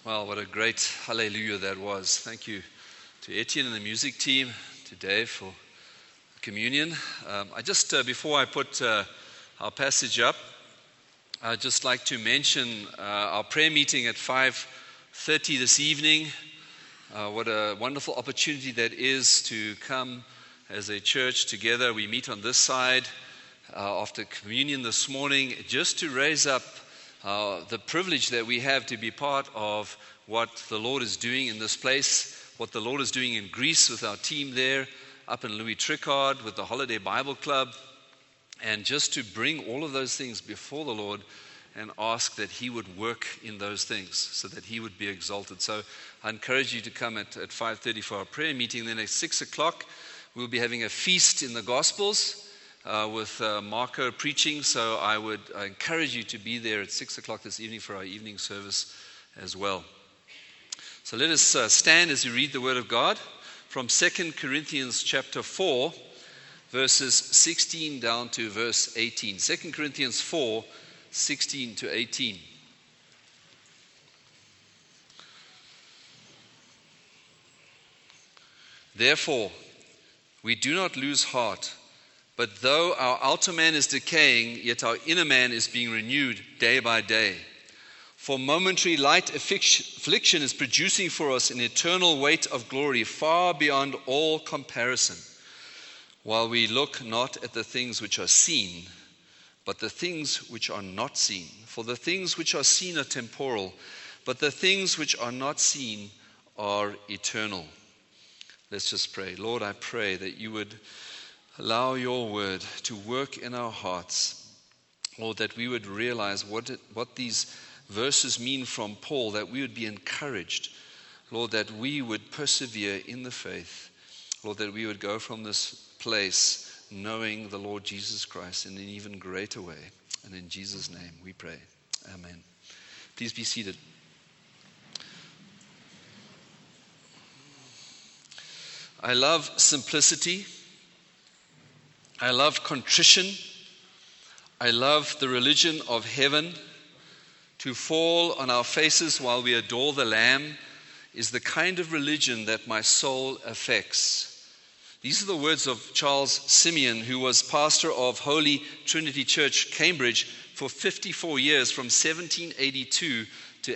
Well, what a great hallelujah that was. Thank you to Etienne and the music team, to Dave for communion. Before I put our passage up, I'd just like to mention our prayer meeting at 5:30 this evening. What a wonderful opportunity that is to come as a church together. We meet on this side after communion this morning just to raise up the privilege that we have to be part of what the Lord is doing in this place, what the Lord is doing in Greece with our team there, up in Louis Tricard with the Holiday Bible Club, and just to bring all of those things before the Lord and ask that He would work in those things so that He would be exalted. So I encourage you to come at 5:30 for our prayer meeting. Then at 6 o'clock, we'll be having a feast in the Gospels with Marco preaching. So I encourage you to be there at 6 o'clock this evening for our evening service as well. So let us stand as we read the Word of God from 2 Corinthians chapter 4, verses 16 down to verse 18. 2 Corinthians 4, 16 to 18. Therefore, we do not lose heart, but though our outer man is decaying, yet our inner man is being renewed day by day. For momentary light affliction is producing for us an eternal weight of glory far beyond all comparison, while we look not at the things which are seen, but the things which are not seen. For the things which are seen are temporal, but the things which are not seen are eternal. Let's just pray. Lord, I pray that you would allow your word to work in our hearts. Lord, that we would realize what these verses mean from Paul, that we would be encouraged. Lord, that we would persevere in the faith. Lord, that we would go from this place knowing the Lord Jesus Christ in an even greater way. And in Jesus' name we pray. Amen. Please be seated. I love simplicity. I love contrition. I love the religion of heaven. To fall on our faces while we adore the Lamb is the kind of religion that my soul affects. These are the words of Charles Simeon, who was pastor of Holy Trinity Church, Cambridge, for 54 years, from 1782 to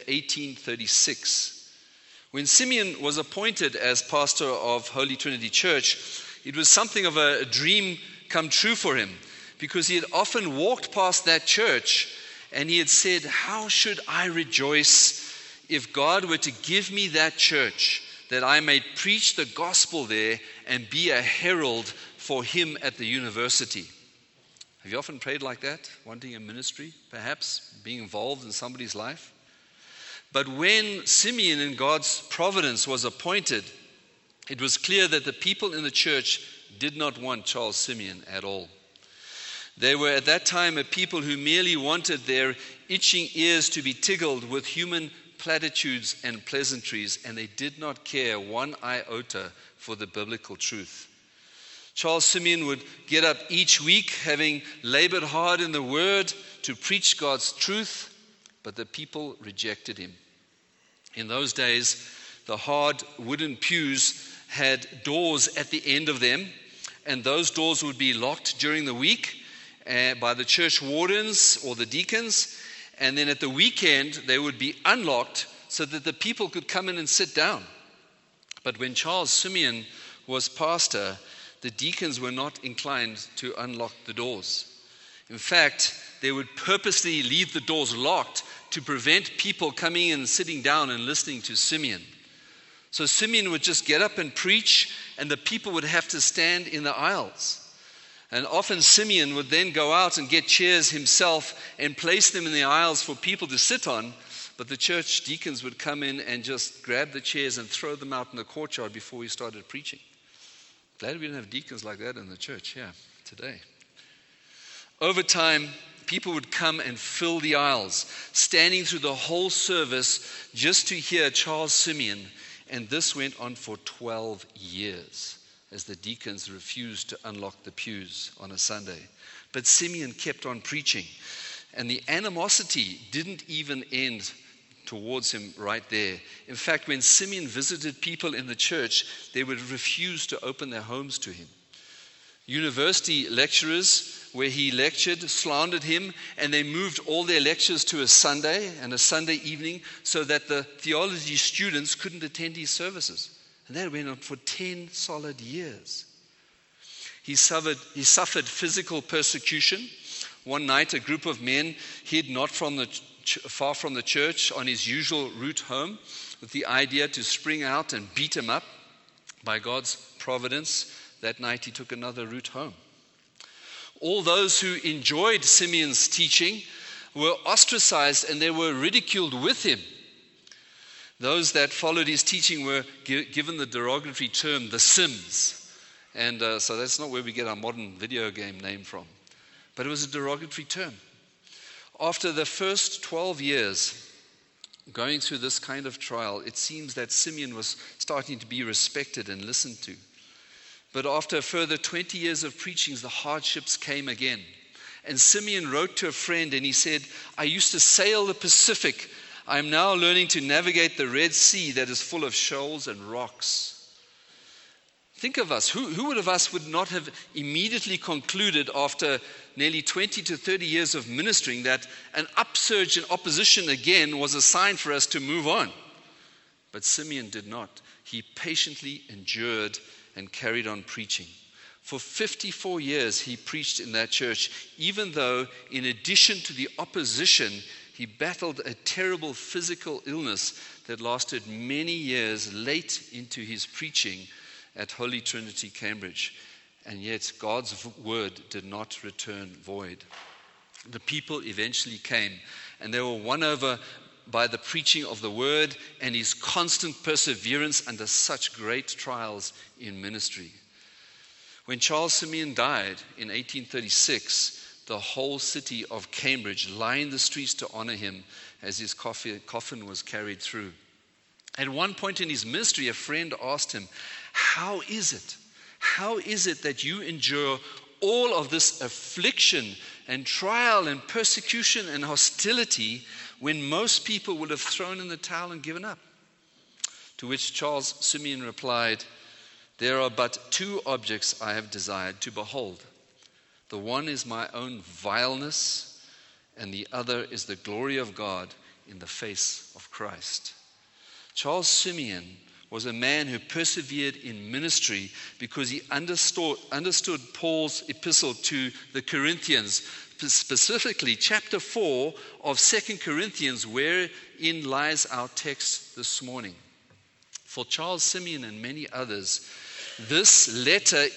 1836. When Simeon was appointed as pastor of Holy Trinity Church, it was something of a dream come true for him, because he had often walked past that church and he had said, how should I rejoice if God were to give me that church, that I may preach the gospel there and be a herald for him at the university? Have you often prayed like that, wanting a ministry, perhaps being involved in somebody's life? But when Simeon in God's providence was appointed, it was clear that the people in the church did not want Charles Simeon at all. They were at that time a people who merely wanted their itching ears to be tickled with human platitudes and pleasantries, and they did not care one iota for the biblical truth. Charles Simeon would get up each week, having labored hard in the Word to preach God's truth, but the people rejected him. In those days, the hard wooden pews had doors at the end of them, and those doors would be locked during the week by the church wardens or the deacons, and then at the weekend they would be unlocked so that the people could come in and sit down. But when Charles Simeon was pastor, the deacons were not inclined to unlock the doors. In fact, they would purposely leave the doors locked to prevent people coming in and sitting down and listening to Simeon. So Simeon would just get up and preach, and the people would have to stand in the aisles. And often Simeon would then go out and get chairs himself and place them in the aisles for people to sit on, but the church deacons would come in and just grab the chairs and throw them out in the courtyard before he started preaching. Glad we don't have deacons like that in the church here today. Over time, people would come and fill the aisles, standing through the whole service just to hear Charles Simeon, and this went on for 12 years. As the deacons refused to unlock the pews on a Sunday. But Simeon kept on preaching. And the animosity didn't even end towards him right there. In fact, when Simeon visited people in the church, they would refuse to open their homes to him. University lecturers, where he lectured, slandered him, and they moved all their lectures to a Sunday and a Sunday evening so that the theology students couldn't attend his services. And that went on for 10 solid years. He suffered physical persecution. One night, a group of men hid not far from the church on his usual route home with the idea to spring out and beat him up. By God's providence, that night he took another route home. All those who enjoyed Simeon's teaching were ostracized and they were ridiculed with him. Those that followed his teaching were given the derogatory term, the Sims. And so that's not where we get our modern video game name from. But it was a derogatory term. After the first 12 years going through this kind of trial, it seems that Simeon was starting to be respected and listened to. But after a further 20 years of preachings, the hardships came again. And Simeon wrote to a friend and he said, I used to sail the Pacific. I am now learning to navigate the Red Sea that is full of shoals and rocks. Think of us. Who would of us would not have immediately concluded after nearly 20 to 30 years of ministering that an upsurge in opposition again was a sign for us to move on? But Simeon did not. He patiently endured and carried on preaching. For 54 years he preached in that church, even though in addition to the opposition, he battled a terrible physical illness that lasted many years late into his preaching at Holy Trinity, Cambridge. And yet God's word did not return void. The people eventually came, and they were won over by the preaching of the word and his constant perseverance under such great trials in ministry. When Charles Simeon died in 1836, the whole city of Cambridge lined the streets to honor him as his coffin was carried through. At one point in his ministry, a friend asked him, How is it that you endure all of this affliction and trial and persecution and hostility when most people would have thrown in the towel and given up? To which Charles Simeon replied, There are but two objects I have desired to behold. The one is my own vileness, and the other is the glory of God in the face of Christ. Charles Simeon was a man who persevered in ministry because he understood Paul's epistle to the Corinthians, specifically chapter 4 of 2 Corinthians, wherein lies our text this morning. For Charles Simeon and many others, this letter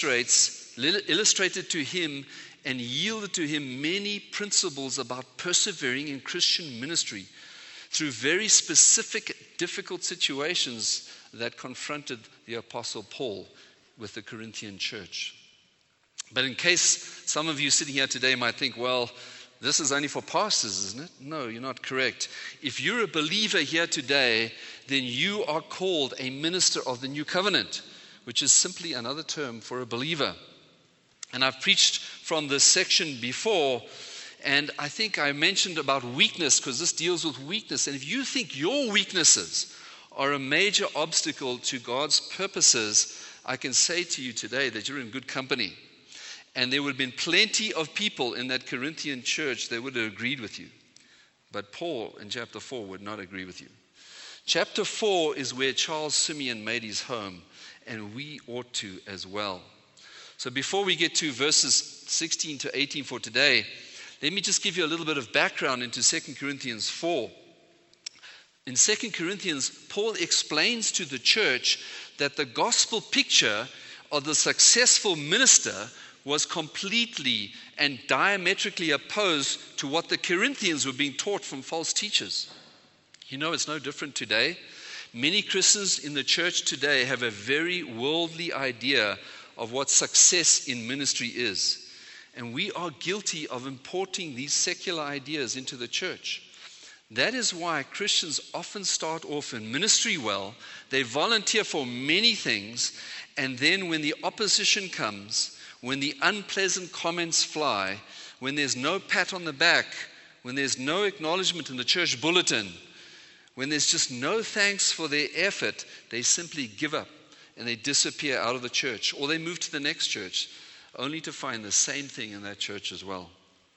illustrated to him and yielded to him many principles about persevering in Christian ministry through very specific, difficult situations that confronted the Apostle Paul with the Corinthian church. But in case some of you sitting here today might think, well, this is only for pastors, isn't it? No, you're not correct. If you're a believer here today, then you are called a minister of the new covenant, which is simply another term for a believer. And I've preached from this section before, and I think I mentioned about weakness because this deals with weakness. And if you think your weaknesses are a major obstacle to God's purposes, I can say to you today that you're in good company. And there would have been plenty of people in that Corinthian church that would have agreed with you. But Paul in chapter 4 would not agree with you. Chapter 4 is where Charles Simeon made his home, and we ought to as well. So before we get to verses 16 to 18 for today, let me just give you a little bit of background into 2 Corinthians 4. In 2 Corinthians, Paul explains to the church that the gospel picture of the successful minister was completely and diametrically opposed to what the Corinthians were being taught from false teachers. You know, it's no different today. Many Christians in the church today have a very worldly idea of what success in ministry is. And we are guilty of importing these secular ideas into the church. That is why Christians often start off in ministry well, they volunteer for many things, and then when the opposition comes, when the unpleasant comments fly, when there's no pat on the back, when there's no acknowledgement in the church bulletin, when there's just no thanks for their effort, they simply give up and they disappear out of the church, or they move to the next church, only to find the same thing in that church as well.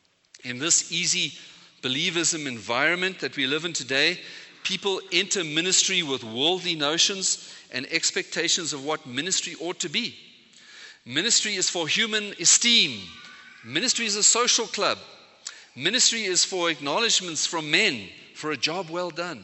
In this easy believism environment that we live in today, people enter ministry with worldly notions and expectations of what ministry ought to be. Ministry is for human esteem. Ministry is a social club. Ministry is for acknowledgments from men for a job well done.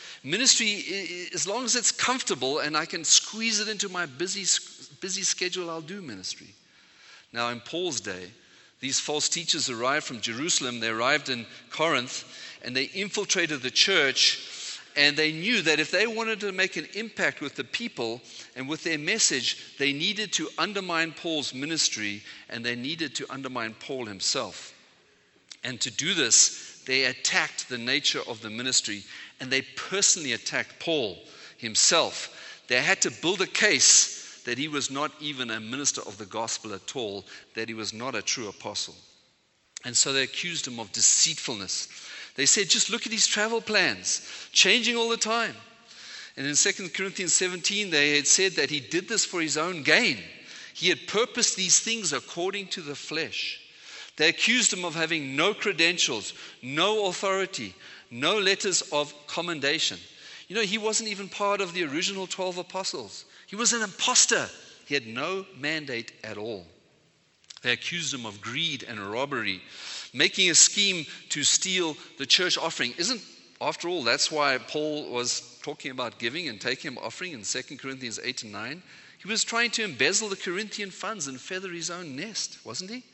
Ministry, as long as it's comfortable and I can squeeze it into my busy schedule, I'll do ministry. Now, in Paul's day, these false teachers arrived from Jerusalem. They arrived in Corinth, and they infiltrated the church, and they knew that if they wanted to make an impact with the people and with their message, they needed to undermine Paul's ministry, and they needed to undermine Paul himself. And to do this, they attacked the nature of the ministry, and they personally attacked Paul himself. They had to build a case that he was not even a minister of the gospel at all, that he was not a true apostle. And so they accused him of deceitfulness. They said, just look at his travel plans, changing all the time. And in 2 Corinthians 17, they had said that he did this for his own gain. He had purposed these things according to the flesh. They accused him of having no credentials, no authority, no letters of commendation. You know, he wasn't even part of the original 12 apostles. He was an imposter. He had no mandate at all. They accused him of greed and robbery, making a scheme to steal the church offering. After all, that's why Paul was talking about giving and taking an offering in 2 Corinthians 8 and 9. He was trying to embezzle the Corinthian funds and feather his own nest, wasn't he?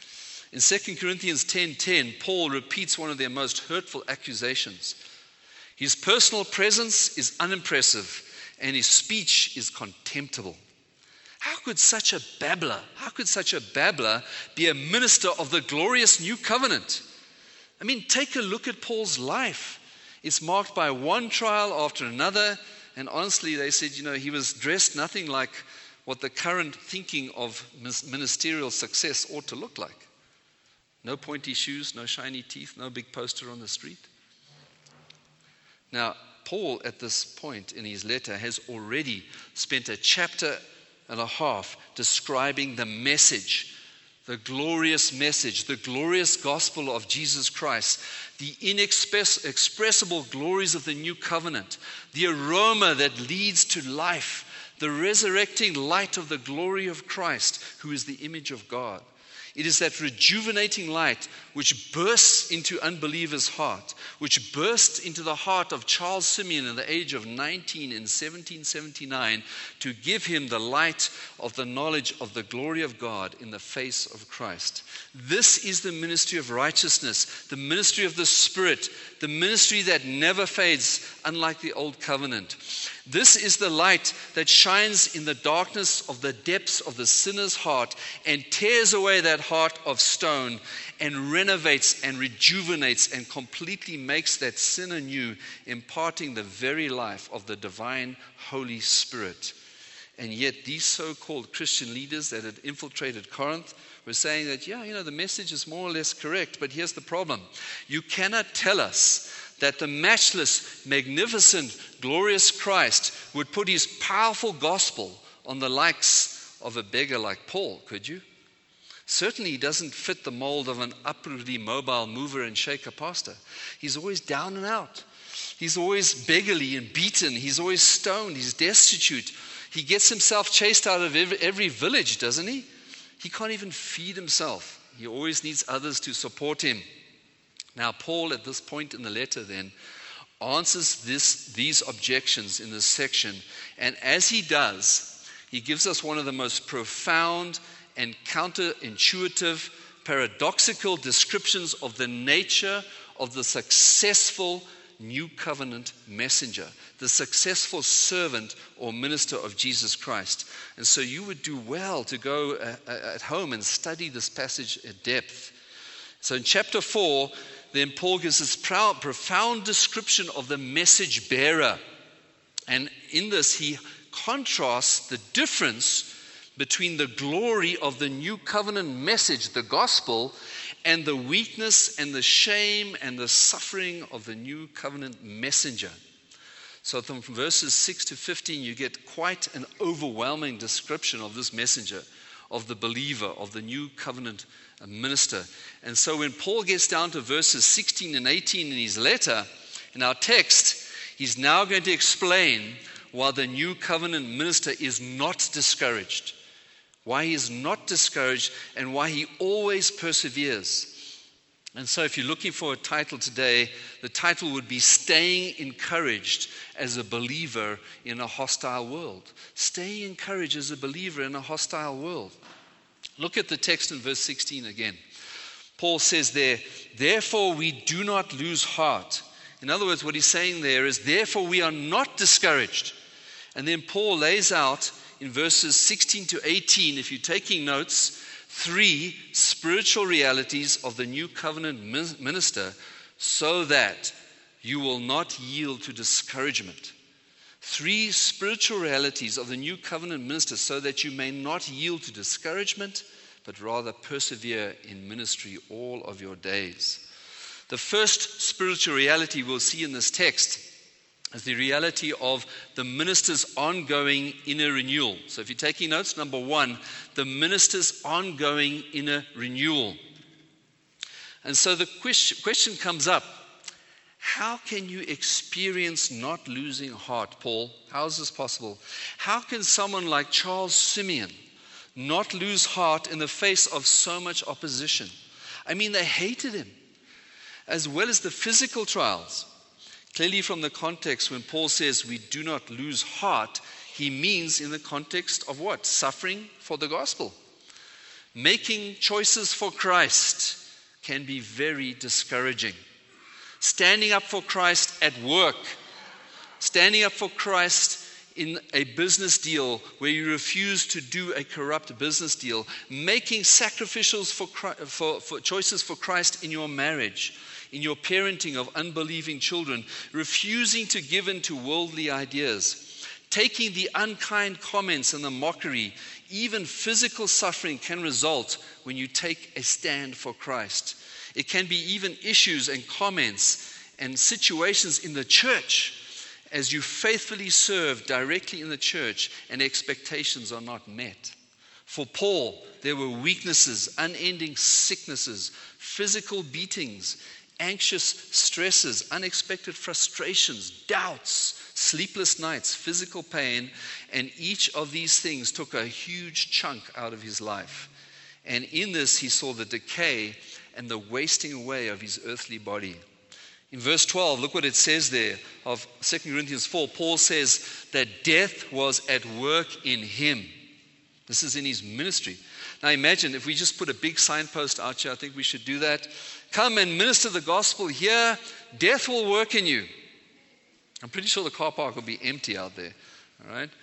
In 2 Corinthians 10:10, Paul repeats one of their most hurtful accusations. His personal presence is unimpressive, and his speech is contemptible. How could such a babbler be a minister of the glorious new covenant? I mean, take a look at Paul's life. It's marked by one trial after another, and honestly, they said, he was dressed nothing like what the current thinking of ministerial success ought to look like. No pointy shoes, no shiny teeth, no big poster on the street. Now, Paul, at this point in his letter, has already spent a chapter and a half describing the message, the glorious message, the glorious gospel of Jesus Christ, the inexpressible glories of the new covenant, the aroma that leads to life, the resurrecting light of the glory of Christ, who is the image of God. It is that rejuvenating light which bursts into unbelievers' heart, which bursts into the heart of Charles Simeon at the age of 19 in 1779 to give him the light of the knowledge of the glory of God in the face of Christ. This is the ministry of righteousness, the ministry of the Spirit, the ministry that never fades, unlike the old covenant. This is the light that shines in the darkness of the depths of the sinner's heart and tears away that heart of stone and renovates and rejuvenates and completely makes that sinner new, imparting the very life of the divine Holy Spirit. And yet these so-called Christian leaders that had infiltrated Corinth were saying that, the message is more or less correct, but here's the problem. You cannot tell us that the matchless, magnificent, glorious Christ would put his powerful gospel on the likes of a beggar like Paul, could you? Certainly he doesn't fit the mold of an upwardly mobile mover and shaker pastor. He's always down and out. He's always beggarly and beaten. He's always stoned. He's destitute. He gets himself chased out of every village, doesn't he? He can't even feed himself. He always needs others to support him. Now, Paul, at this point in the letter then, answers these objections in this section. And as he does, he gives us one of the most profound and counterintuitive, paradoxical descriptions of the nature of the successful new covenant messenger, the successful servant or minister of Jesus Christ. And so you would do well to go at home and study this passage at depth. So in chapter 4, then Paul gives this profound description of the message bearer. And in this, he contrasts the difference between the glory of the new covenant message, the gospel, and the weakness and the shame and the suffering of the new covenant messenger. So from verses 6 to 15, you get quite an overwhelming description of this messenger, of the believer, of the new covenant minister. And so when Paul gets down to verses 16 and 18 in his letter, in our text, he's now going to explain why the new covenant minister is not discouraged, why he is not discouraged, and why he always perseveres. And so if you're looking for a title today, the title would be Staying Encouraged as a Believer in a Hostile World. Staying encouraged as a believer in a hostile world. Look at the text in verse 16 again. Paul says there, therefore we do not lose heart. In other words, what he's saying there is, therefore we are not discouraged. And then Paul lays out in verses 16 to 18, if you're taking notes, 3 spiritual realities of the new covenant minister so that you will not yield to discouragement. 3 spiritual realities of the new covenant minister so that you may not yield to discouragement, but rather persevere in ministry all of your days. The first spiritual reality we'll see in this text is the reality of the minister's ongoing inner renewal. So if you're taking notes, number 1, the minister's ongoing inner renewal. And so the question comes up, how can you experience not losing heart, Paul? How is this possible? How can someone like Charles Simeon not lose heart in the face of so much opposition? I mean, they hated him, as well as the physical trials. Clearly from the context, when Paul says we do not lose heart, he means in the context of what? Suffering for the gospel. Making choices for Christ can be very discouraging. Standing up for Christ at work, standing up for Christ in a business deal where you refuse to do a corrupt business deal, making sacrificials for choices for Christ in your marriage, in your parenting of unbelieving children, refusing to give in to worldly ideas, taking the unkind comments and the mockery, even physical suffering can result when you take a stand for Christ. It can be even issues and comments and situations in the church as you faithfully serve directly in the church and expectations are not met. For Paul, there were weaknesses, unending sicknesses, physical beatings, anxious stresses, unexpected frustrations, doubts, sleepless nights, physical pain, and each of these things took a huge chunk out of his life. And in this, he saw the decay and the wasting away of his earthly body. In verse 12, look what it says there of 2 Corinthians 4. Paul says that death was at work in him. This is in his ministry. Now imagine if we just put a big signpost out here, I think we should do that. Come and minister the gospel here. Death will work in you. I'm pretty sure the car park will be empty out there. All right?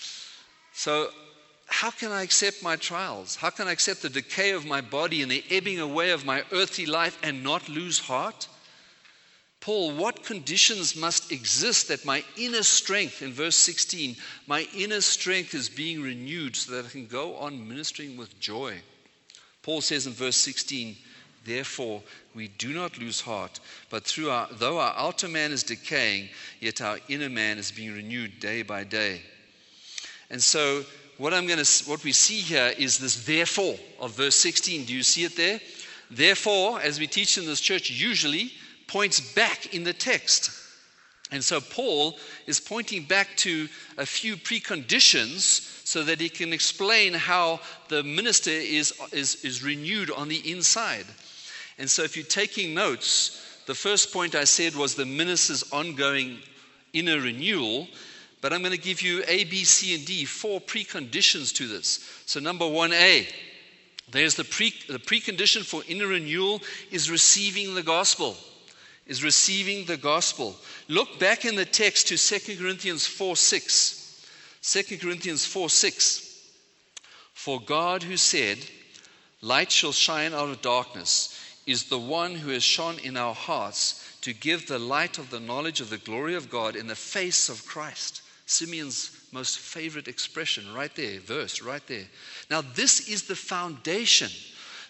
So how can I accept my trials? How can I accept the decay of my body and the ebbing away of my earthly life and not lose heart? Paul, what conditions must exist that my inner strength, in verse 16, my inner strength is being renewed so that I can go on ministering with joy? Paul says in verse 16, therefore, we do not lose heart, but though our outer man is decaying, yet our inner man is being renewed day by day. And so what we see here is this therefore of verse 16. Do you see it there? Therefore, as we teach in this church, usually points back in the text. And so Paul is pointing back to a few preconditions so that he can explain how the minister is renewed on the inside. And so if you're taking notes, the first point I said was the minister's ongoing inner renewal. But I'm going to give you A, B, C, and D, 4 preconditions to this. So number 1A, there's the precondition for inner renewal is receiving the gospel. Is receiving the gospel. Look back in the text to 2 Corinthians 4:6. 2 Corinthians 4:6. For God who said, light shall shine out of darkness, is the one who has shone in our hearts to give the light of the knowledge of the glory of God in the face of Christ. Simeon's most favorite expression right there, verse right there. Now this is the foundation.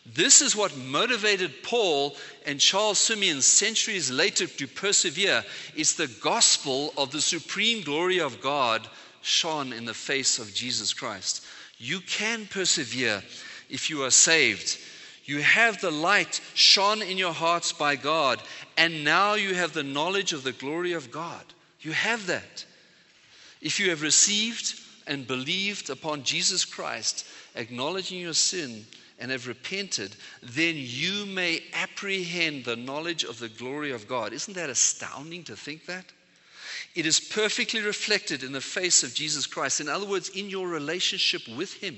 This is what motivated Paul and Charles Simeon centuries later to persevere. It's the gospel of the supreme glory of God shone in the face of Jesus Christ. You can persevere if you are saved. You have the light shone in your hearts by God, and now you have the knowledge of the glory of God. You have that. If you have received and believed upon Jesus Christ, acknowledging your sin, and have repented, then you may apprehend the knowledge of the glory of God. Isn't that astounding to think that? It is perfectly reflected in the face of Jesus Christ. In other words, in your relationship with Him.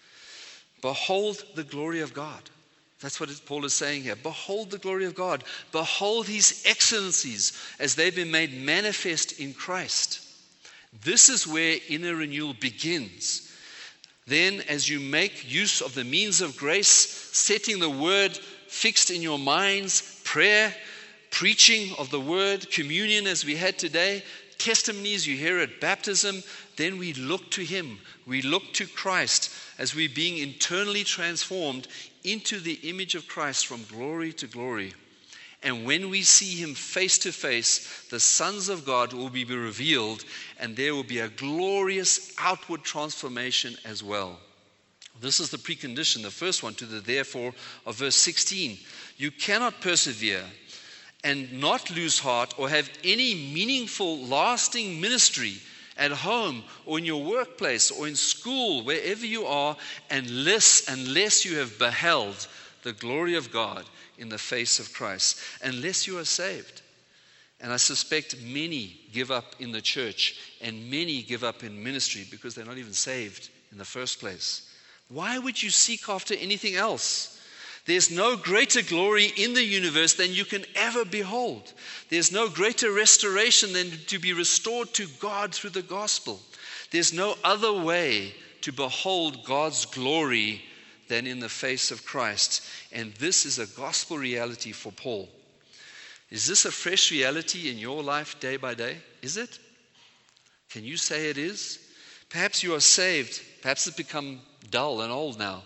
Behold the glory of God. That's what Paul is saying here. Behold the glory of God. Behold His excellencies as they've been made manifest in Christ. This is where inner renewal begins. Then, as you make use of the means of grace, setting the word fixed in your minds, prayer, preaching of the word, communion as we had today, testimonies you hear at baptism, then we look to Him. We look to Christ as we're being internally transformed into the image of Christ from glory to glory. And when we see Him face to face, the sons of God will be revealed, and there will be a glorious outward transformation as well. This is the precondition, the first one to the therefore of verse 16. You cannot persevere and not lose heart or have any meaningful, lasting ministry at home or in your workplace or in school, wherever you are, unless you have beheld the glory of God in the face of Christ, unless you are saved. And I suspect many give up in the church and many give up in ministry because they're not even saved in the first place. Why would you seek after anything else? There's no greater glory in the universe than you can ever behold. There's no greater restoration than to be restored to God through the gospel. There's no other way to behold God's glory than in the face of Christ. And this is a gospel reality for Paul. Is this a fresh reality in your life day by day? Is it? Can you say it is? Perhaps you are saved. Perhaps it's become dull and old now.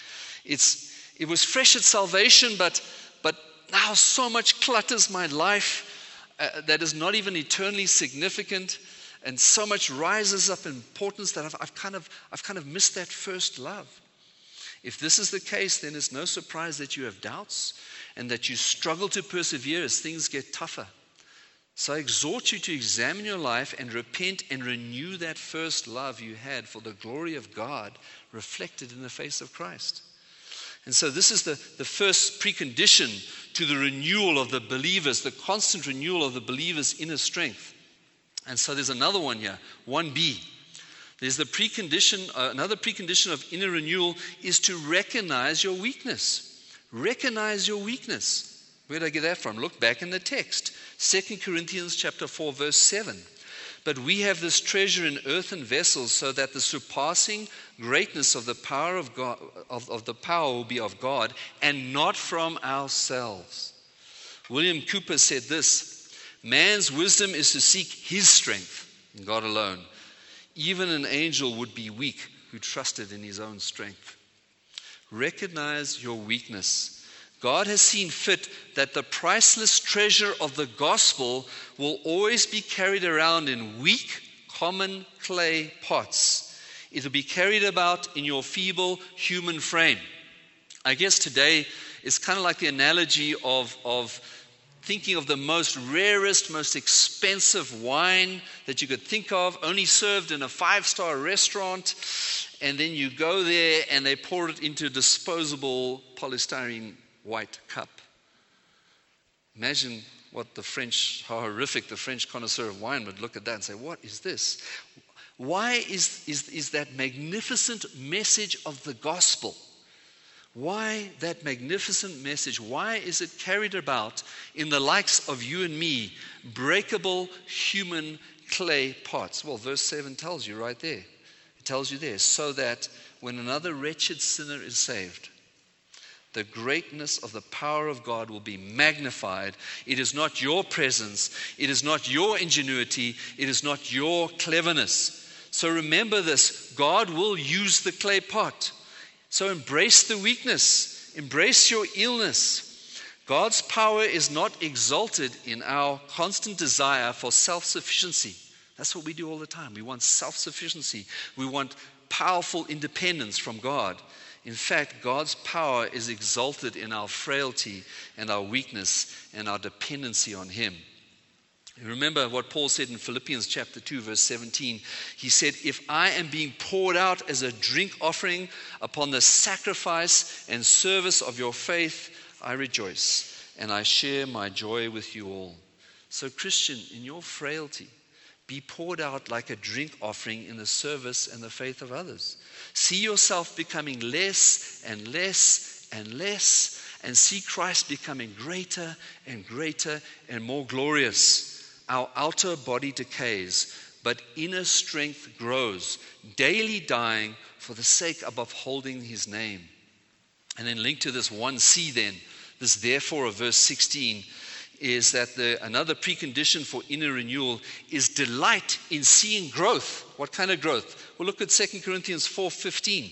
It was fresh at salvation, but now so much clutters my life that is not even eternally significant, and so much rises up in importance that I've kind of missed that first love. If this is the case, then it's no surprise that you have doubts and that you struggle to persevere as things get tougher. So I exhort you to examine your life and repent and renew that first love you had for the glory of God reflected in the face of Christ. And so this is the first precondition to the renewal of the believers, the constant renewal of the believer's inner strength. And so there's another one here, 1b. There's the precondition, another precondition of inner renewal is to recognize your weakness. Recognize your weakness. Where did I get that from? Look back in the text. 2 Corinthians chapter 4, verse 7. But we have this treasure in earthen vessels, so that the surpassing greatness of the power of God, of the power will be of God, and not from ourselves. William Cooper said this: man's wisdom is to seek his strength in God alone. Even an angel would be weak who trusted in his own strength. Recognize your weakness. God has seen fit that the priceless treasure of the gospel will always be carried around in weak, common clay pots. It will be carried about in your feeble human frame. I guess today is kind of like the analogy of thinking of the most rarest, most expensive wine that you could think of, only served in a 5-star restaurant, and then you go there and they pour it into a disposable polystyrene white cup. Imagine how horrific the French connoisseur of wine would look at that and say, what is this? Why is that magnificent message of the gospel? Why that magnificent message? Why is it carried about in the likes of you and me, breakable human clay pots? Well, verse 7 tells you right there. It tells you there, so that when another wretched sinner is saved, the greatness of the power of God will be magnified. It is not your presence. It is not your ingenuity. It is not your cleverness. So remember this, God will use the clay pot. So embrace the weakness. embrace your illness. God's power is not exalted in our constant desire for self-sufficiency. That's what we do all the time. We want self-sufficiency. We want powerful independence from God. In fact, God's power is exalted in our frailty and our weakness and our dependency on Him. You remember what Paul said in Philippians chapter 2, verse 17. He said, if I am being poured out as a drink offering upon the sacrifice and service of your faith, I rejoice, and I share my joy with you all. So, Christian, in your frailty, be poured out like a drink offering in the service and the faith of others. See yourself becoming less and less and less, and see Christ becoming greater and greater and more glorious. Our outer body decays, but inner strength grows, daily dying for the sake of upholding His name. And then linked to this 1C then, this therefore of verse 16, is that another precondition for inner renewal is delight in seeing growth. What kind of growth? Well, look at 2 Corinthians 4:15.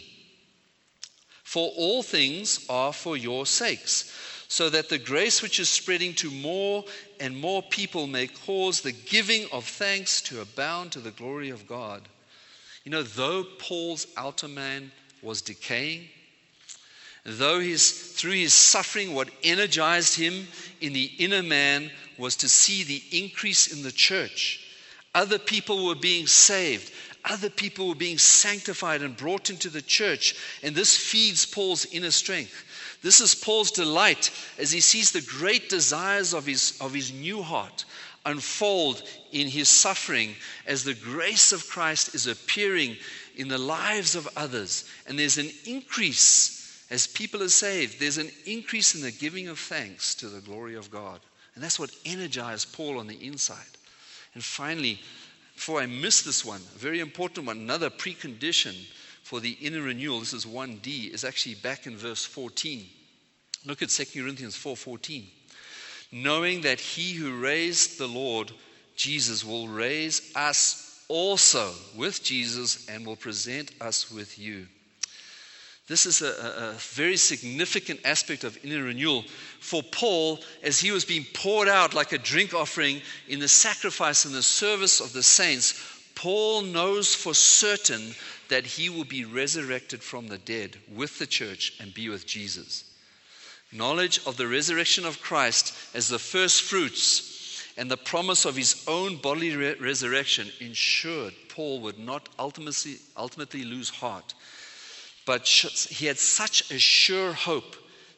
For all things are for your sakes, so that the grace which is spreading to more and more people may cause the giving of thanks to abound to the glory of God. You know, though Paul's outer man was decaying, though through his suffering, what energized him in the inner man was to see the increase in the church. Other people were being saved. Other people were being sanctified and brought into the church. And this feeds Paul's inner strength. This is Paul's delight as he sees the great desires of his new heart unfold in his suffering as the grace of Christ is appearing in the lives of others. And there's an increase. As people are saved, there's an increase in the giving of thanks to the glory of God. And that's what energized Paul on the inside. And finally, before I miss this one, a very important one, another precondition for the inner renewal, this is 1D, is actually back in verse 14. Look at 2 Corinthians 4:14. Knowing that He who raised the Lord Jesus will raise us also with Jesus and will present us with you. This is a very significant aspect of inner renewal for Paul as he was being poured out like a drink offering in the sacrifice and the service of the saints. Paul knows for certain that he will be resurrected from the dead with the church and be with Jesus. Knowledge of the resurrection of Christ as the first fruits and the promise of his own bodily resurrection ensured Paul would not ultimately lose heart. But he had such a sure hope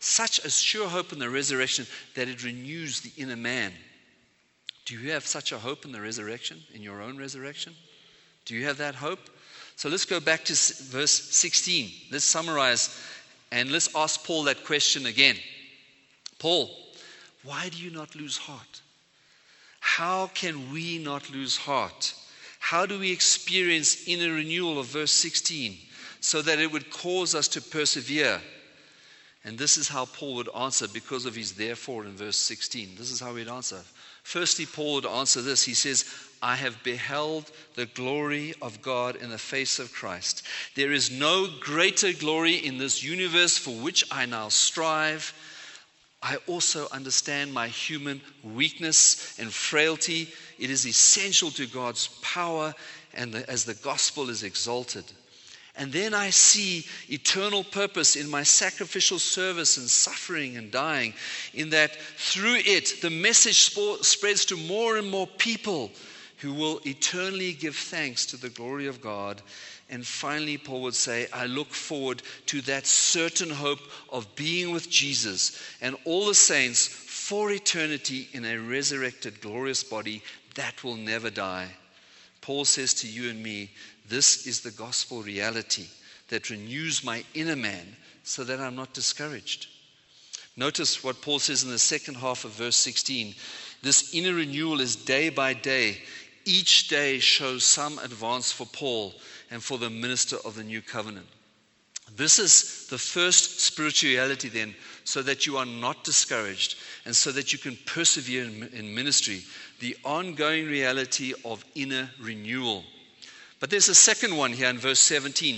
in the resurrection that it renews the inner man. Do you have such a hope in the resurrection, in your own resurrection? Do you have that hope? So let's go back to verse 16. Let's summarize and let's ask Paul that question again. Paul, why do you not lose heart? How can we not lose heart? How do we experience inner renewal of verse 16? So that it would cause us to persevere. And this is how Paul would answer because of his therefore in verse 16. This is how he'd answer. Firstly, Paul would answer this. He says, I have beheld the glory of God in the face of Christ. There is no greater glory in this universe for which I now strive. I also understand my human weakness and frailty. It is essential to God's power and as the gospel is exalted. And then I see eternal purpose in my sacrificial service and suffering and dying, in that through it, the message spreads to more and more people who will eternally give thanks to the glory of God. And finally, Paul would say, I look forward to that certain hope of being with Jesus and all the saints for eternity in a resurrected, glorious body that will never die. Paul says to you and me, this is the gospel reality that renews my inner man so that I'm not discouraged. Notice what Paul says in the second half of verse 16. This inner renewal is day by day. Each day shows some advance for Paul and for the minister of the new covenant. This is the first spirituality then, so that you are not discouraged and so that you can persevere in ministry. The ongoing reality of inner renewal. But there's a second one here in verse 17.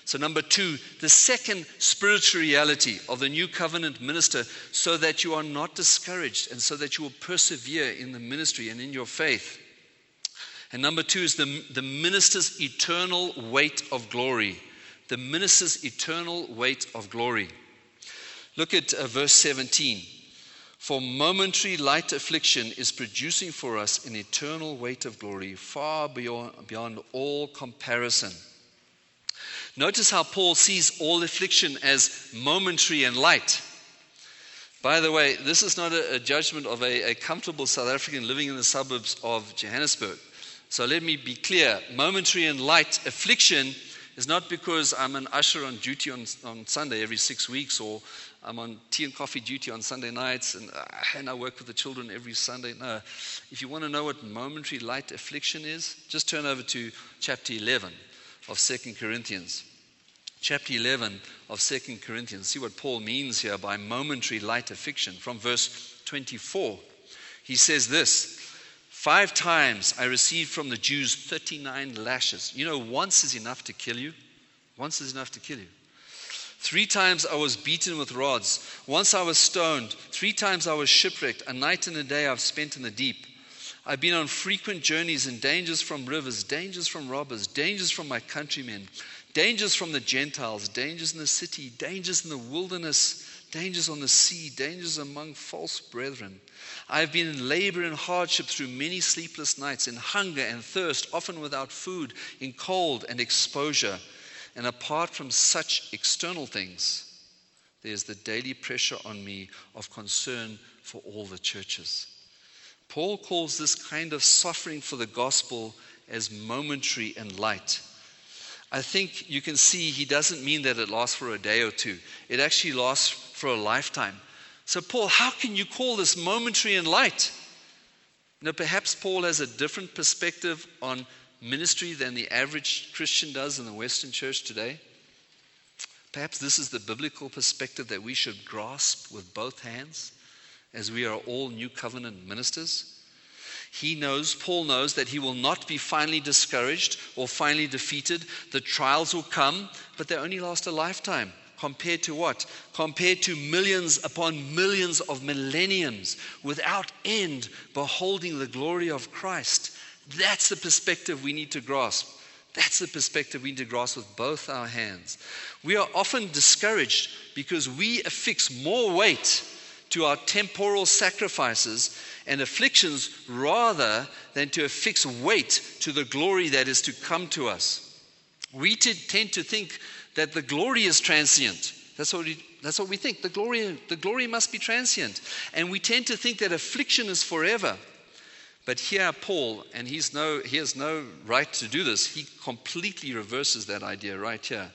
So number 2, the second spiritual reality of the new covenant minister, so that you are not discouraged and so that you will persevere in the ministry and in your faith. And number 2 is the minister's eternal weight of glory. The minister's eternal weight of glory. Look at verse 17. For momentary light affliction is producing for us an eternal weight of glory, far beyond all comparison. Notice how Paul sees all affliction as momentary and light. By the way, this is not a judgment of a comfortable South African living in the suburbs of Johannesburg. So let me be clear. Momentary and light affliction is not because I'm an usher on duty on Sunday every 6 weeks, or I'm on tea and coffee duty on Sunday nights, and I work with the children every Sunday. No. If you want to know what momentary light affliction is, just turn over to chapter 11 of 2 Corinthians. Chapter 11 of 2 Corinthians. See what Paul means here by momentary light affliction. From verse 24, he says this: 5 times I received from the Jews 39 lashes. You know, once is enough to kill you. Once is enough to kill you. 3 times I was beaten with rods. Once I was stoned. 3 times I was shipwrecked. A night and a day I've spent in the deep. I've been on frequent journeys and dangers from rivers, dangers from robbers, dangers from my countrymen, dangers from the Gentiles, dangers in the city, dangers in the wilderness, dangers on the sea, dangers among false brethren. I have been in labor and hardship through many sleepless nights, in hunger and thirst, often without food, in cold and exposure. And apart from such external things, there's the daily pressure on me of concern for all the churches. Paul calls this kind of suffering for the gospel as momentary and light. I think you can see he doesn't mean that it lasts for a day or two. It actually lasts for a lifetime. So Paul, how can you call this momentary and light? Now, perhaps Paul has a different perspective on ministry than the average Christian does in the Western church today. Perhaps this is the biblical perspective that we should grasp with both hands, as we are all new covenant ministers. Paul knows that he will not be finally discouraged or finally defeated. The trials will come, but they only last a lifetime. Compared to what? Compared to millions upon millions of millenniums without end beholding the glory of Christ. That's the perspective we need to grasp. That's the perspective we need to grasp with both our hands. We are often discouraged because we affix more weight to our temporal sacrifices and afflictions rather than to affix weight to the glory that is to come to us. We tend to think that the glory is transient. That's what we think. The glory must be transient. And we tend to think that affliction is forever. But here Paul, and he has no right to do this, he completely reverses that idea right here.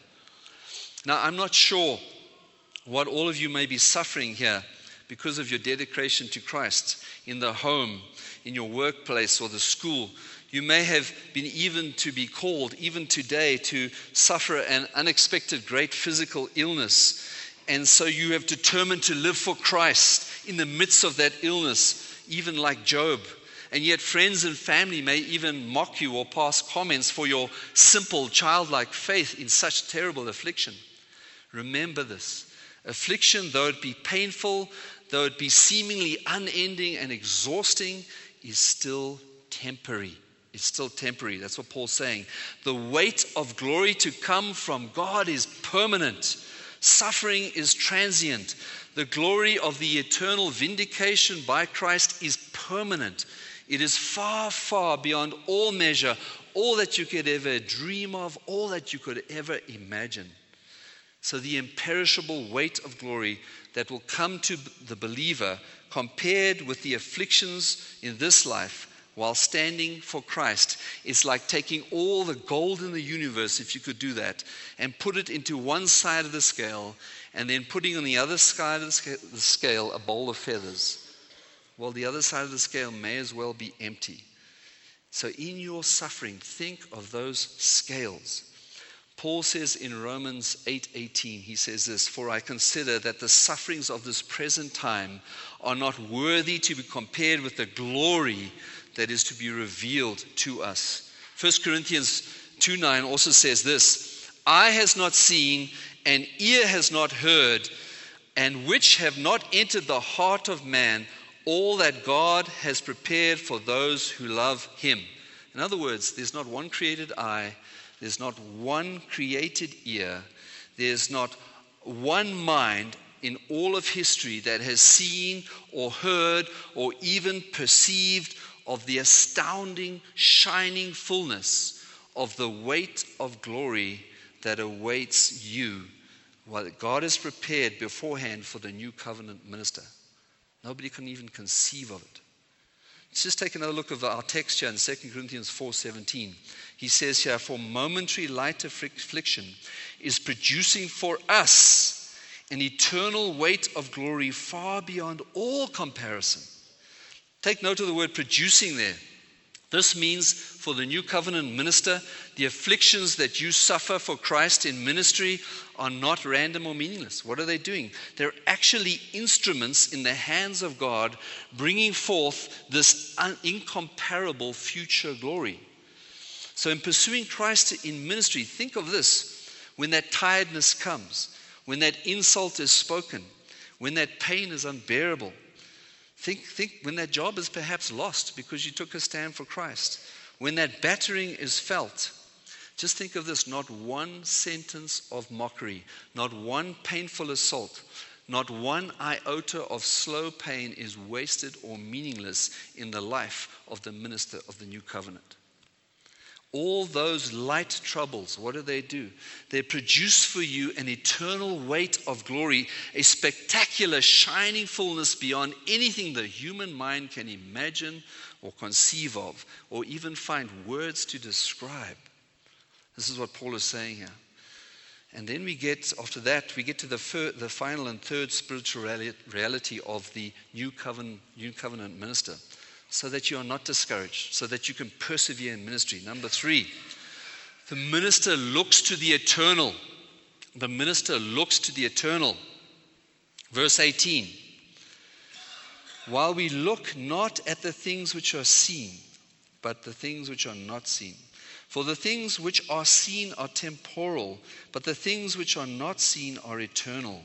Now, I'm not sure what all of you may be suffering here because of your dedication to Christ in the home, in your workplace or the school. You may have been even to be called, even today, to suffer an unexpected great physical illness. And so you have determined to live for Christ in the midst of that illness, even like Job. And yet friends and family may even mock you or pass comments for your simple, childlike faith in such terrible affliction. Remember this. Affliction, though it be painful, though it be seemingly unending and exhausting, is still temporary. It's still temporary. That's what Paul's saying. The weight of glory to come from God is permanent. Suffering is transient. The glory of the eternal vindication by Christ is permanent. It is far, far beyond all measure, all that you could ever dream of, all that you could ever imagine. So the imperishable weight of glory that will come to the believer compared with the afflictions in this life while standing for Christ is like taking all the gold in the universe, if you could do that, and put it into one side of the scale and then putting on the other side of the scale a bowl of feathers. Well, the other side of the scale may as well be empty. So in your suffering, think of those scales. Paul says in Romans 8:18, he says this, "For I consider that the sufferings of this present time are not worthy to be compared with the glory that is to be revealed to us." 1 Corinthians 2:9 also says this, eye has not seen, and ear has not heard, and which have not entered the heart of man, all that God has prepared for those who love him. In other words, there's not one created eye, there's not one created ear, there's not one mind in all of history that has seen or heard or even perceived of the astounding, shining fullness of the weight of glory that awaits you, what God has prepared beforehand for the new covenant minister. Nobody can even conceive of it. Let's just take another look at our text here in 2 Corinthians 4:17. He says here, for momentary light affliction is producing for us an eternal weight of glory far beyond all comparison. Take note of the word producing there. This means for the new covenant minister, the afflictions that you suffer for Christ in ministry are not random or meaningless. What are they doing? They're actually instruments in the hands of God, bringing forth this incomparable future glory. So in pursuing Christ in ministry, think of this. When that tiredness comes, when that insult is spoken, when that pain is unbearable, Think when that job is perhaps lost because you took a stand for Christ. When that battering is felt, just think of this, not one sentence of mockery, not one painful assault, not one iota of slow pain is wasted or meaningless in the life of the minister of the new covenant. All those light troubles, what do? They produce for you an eternal weight of glory, a spectacular shining fullness beyond anything the human mind can imagine or conceive of, or even find words to describe. This is what Paul is saying here. And then after that, we get to the final and third spiritual reality of the new covenant minister, so that you are not discouraged, so that you can persevere in ministry. Number 3, the minister looks to the eternal. The minister looks to the eternal. Verse 18, while we look not at the things which are seen, but the things which are not seen. For the things which are seen are temporal, but the things which are not seen are eternal.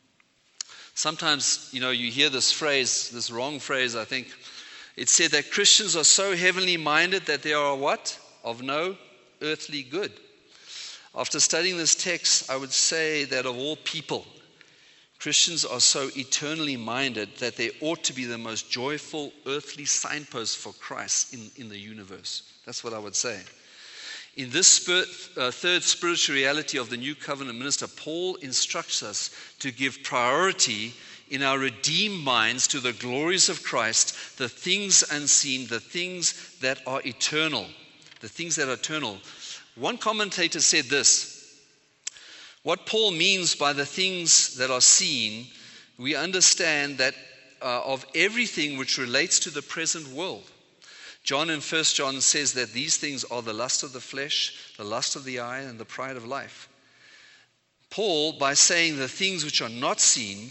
Sometimes, you hear this phrase, this wrong phrase, I think. It said that Christians are so heavenly minded that they are what? Of no earthly good. After studying this text, I would say that of all people, Christians are so eternally minded that they ought to be the most joyful earthly signposts for Christ in the universe. That's what I would say. In this third spiritual reality of the new covenant minister, Paul instructs us to give priority in our redeemed minds to the glories of Christ, the things unseen, the things that are eternal. The things that are eternal. One commentator said this: what Paul means by the things that are seen, we understand that of everything which relates to the present world. John in 1 John says that these things are the lust of the flesh, the lust of the eye, and the pride of life. Paul, by saying the things which are not seen,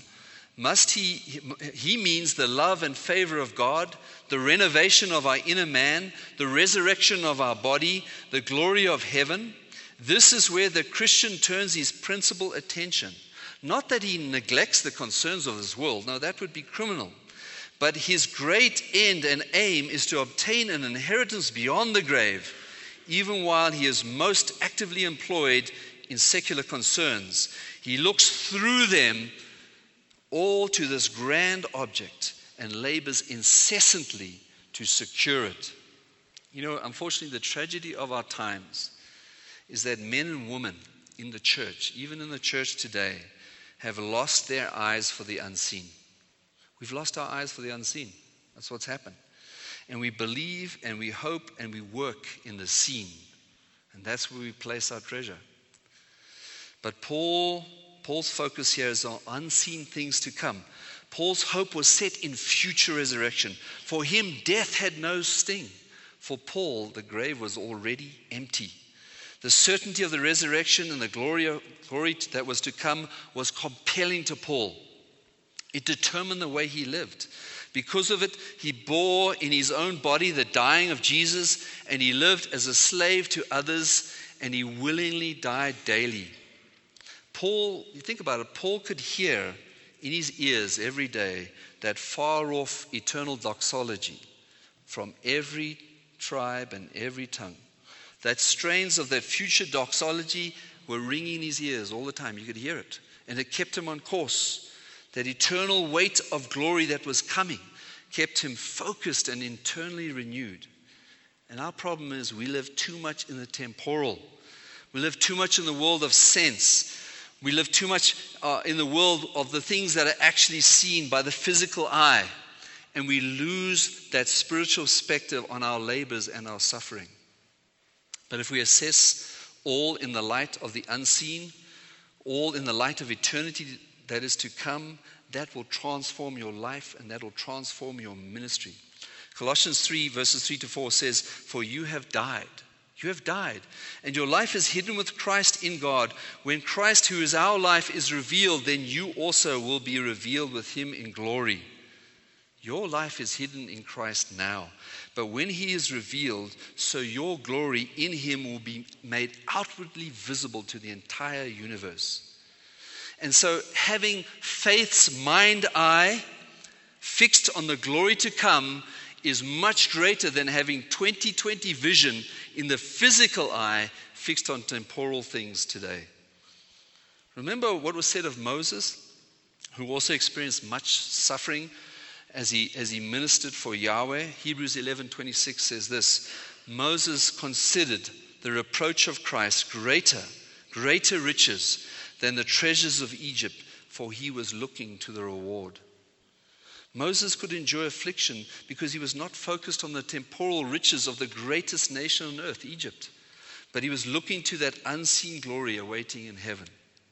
he means the love and favor of God, the renovation of our inner man, the resurrection of our body, the glory of heaven. This is where the Christian turns his principal attention. Not that he neglects the concerns of this world. No, that would be criminal. But his great end and aim is to obtain an inheritance beyond the grave, even while he is most actively employed in secular concerns. He looks through them all to this grand object and labors incessantly to secure it. Unfortunately, the tragedy of our times is that men and women in the church, even in the church today, have lost their eyes for the unseen. We've lost our eyes for the unseen. That's what's happened. And we believe and we hope and we work in the seen. And that's where we place our treasure. But Paul's focus here is on unseen things to come. Paul's hope was set in future resurrection. For him, death had no sting. For Paul, the grave was already empty. The certainty of the resurrection and the glory that was to come was compelling to Paul. It determined the way he lived. Because of it, he bore in his own body the dying of Jesus, and he lived as a slave to others and he willingly died daily. Paul, you think about it, Paul could hear in his ears every day that far-off eternal doxology from every tribe and every tongue. That strains of that future doxology were ringing in his ears all the time. You could hear it. And it kept him on course. That eternal weight of glory that was coming kept him focused and internally renewed. And our problem is we live too much in the temporal. We live too much in the world of sense. We live too much in the world of the things that are actually seen by the physical eye. And we lose that spiritual perspective on our labors and our suffering. But if we assess all in the light of the unseen, all in the light of eternity that is to come, that will transform your life and that will transform your ministry. Colossians 3 verses 3 to 4 says, "For you have died. You have died, and your life is hidden with Christ in God. When Christ, who is our life, is revealed, then you also will be revealed with him in glory." Your life is hidden in Christ now. But when he is revealed, so your glory in him will be made outwardly visible to the entire universe. And so having faith's mind eye fixed on the glory to come is much greater than having 20/20 vision in the physical eye fixed on temporal things today. Remember what was said of Moses, who also experienced much suffering as he ministered for Yahweh. Hebrews 11:26 says this, "Moses considered the reproach of Christ greater riches than the treasures of Egypt, for he was looking to the reward." Moses could endure affliction because he was not focused on the temporal riches of the greatest nation on earth, Egypt, but he was looking to that unseen glory awaiting in heaven.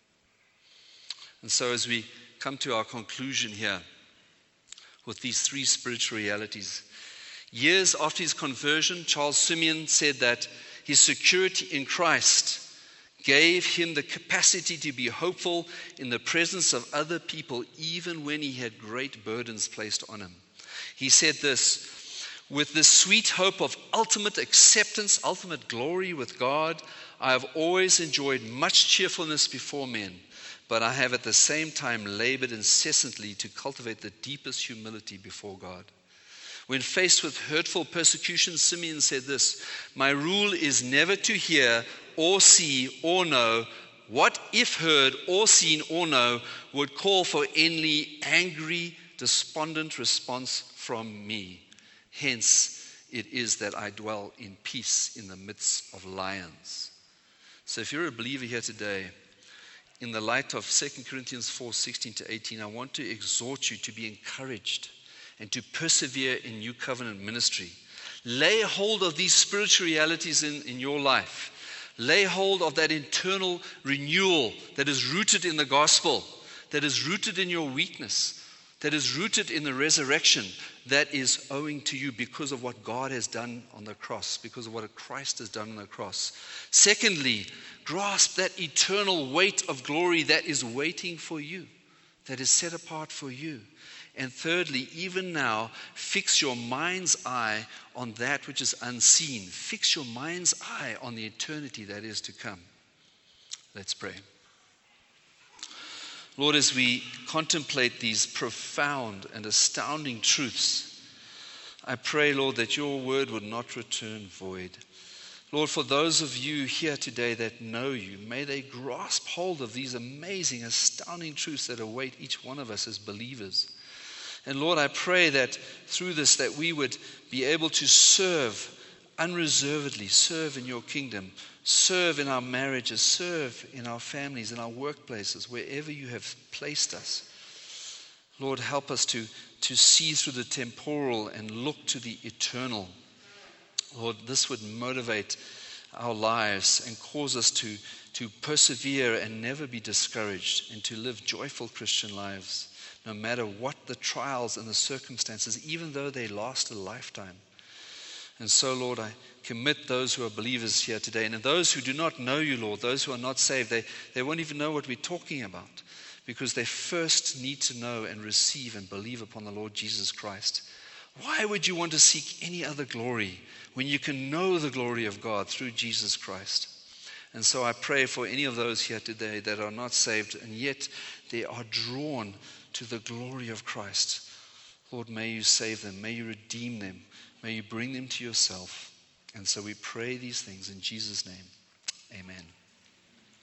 And so as we come to our conclusion here with these three spiritual realities, years after his conversion, Charles Simeon said that his security in Christ gave him the capacity to be hopeful in the presence of other people, even when he had great burdens placed on him. He said this, "With the sweet hope of ultimate acceptance, ultimate glory with God, I have always enjoyed much cheerfulness before men, but I have at the same time labored incessantly to cultivate the deepest humility before God." When faced with hurtful persecution, Simeon said this, "My rule is never to hear or see or know what, if heard or seen or know, would call for any angry, despondent response from me. Hence, it is that I dwell in peace in the midst of lions." So if you're a believer here today, in the light of 2 Corinthians 4:16 to 18, I want to exhort you to be encouraged and to persevere in New Covenant ministry. Lay hold of these spiritual realities in your life. Lay hold of that internal renewal that is rooted in the gospel, that is rooted in your weakness, that is rooted in the resurrection, that is owing to you because of what God has done on the cross, because of what Christ has done on the cross. Secondly, grasp that eternal weight of glory that is waiting for you, that is set apart for you. And thirdly, even now, fix your mind's eye on that which is unseen. Fix your mind's eye on the eternity that is to come. Let's pray. Lord, as we contemplate these profound and astounding truths, I pray, Lord, that your word would not return void. Lord, for those of you here today that know you, may they grasp hold of these amazing, astounding truths that await each one of us as believers. And Lord, I pray that through this that we would be able to serve unreservedly, serve in your kingdom, serve in our marriages, serve in our families, in our workplaces, wherever you have placed us. Lord, help us to see through the temporal and look to the eternal. Lord, this would motivate our lives and cause us to persevere and never be discouraged, and to live joyful Christian lives, no matter what the trials and the circumstances, even though they last a lifetime. And so, Lord, I commit those who are believers here today, and those who do not know you, Lord, those who are not saved, they won't even know what we're talking about, because they first need to know and receive and believe upon the Lord Jesus Christ. Why would you want to seek any other glory when you can know the glory of God through Jesus Christ? And so I pray for any of those here today that are not saved and yet they are drawn to the glory of Christ. Lord, may you save them. May you redeem them. May you bring them to yourself. And so we pray these things in Jesus' name.